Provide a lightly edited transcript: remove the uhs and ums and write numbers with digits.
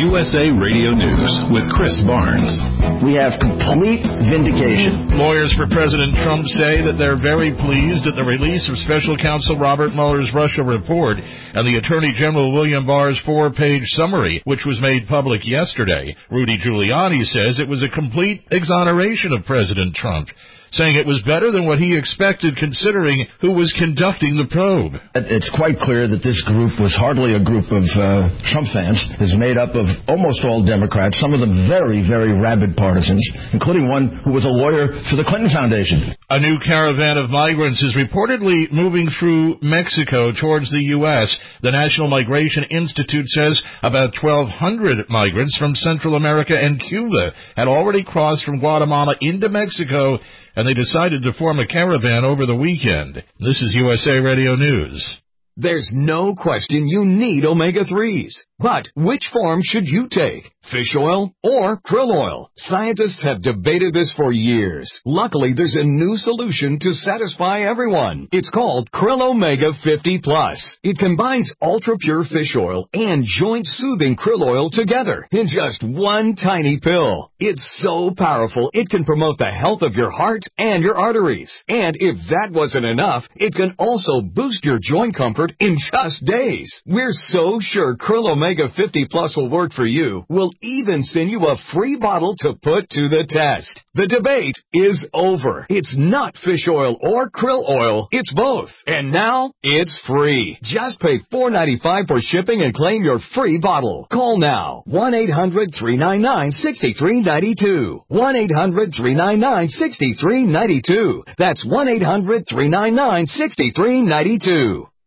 USA Radio News with Chris Barnes. We have complete vindication. Lawyers for President Trump say that they're very pleased at the release of Special Counsel Robert Mueller's Russia report and the Attorney General William Barr's 4-page summary, which was made public yesterday. Rudy Giuliani says it was a complete exoneration of President Trump, saying it was better than what he expected considering who was conducting the probe. It's quite clear that this group was hardly a group of Trump fans. It's made up of almost all Democrats, some of them very, very rabid partisans, including one who was a lawyer for the Clinton Foundation. A new caravan of migrants is reportedly moving through Mexico towards the U.S. The National Migration Institute says about 1,200 migrants from Central America and Cuba had already crossed from Guatemala into Mexico, and they decided to form a caravan over the weekend. This is USA Radio News. There's no question you need omega-3s. But which form should you take? Fish oil or krill oil? Scientists have debated this for years. Luckily, there's a new solution to satisfy everyone. It's called Krill Omega 50 Plus. It combines ultra-pure fish oil and joint-soothing krill oil together in just one tiny pill. It's so powerful, it can promote the health of your heart and your arteries. And if that wasn't enough, it can also boost your joint comfort in just days. We're so sure Krill Omega 50 Plus will work for you. We'll even send you a free bottle to put to the test. The debate is over. It's not fish oil or krill oil. It's both. And now, it's free. Just pay $4.95 for shipping and claim your free bottle. Call now. 1-800-399-6392. 1-800-399-6392. That's 1-800-399-6392.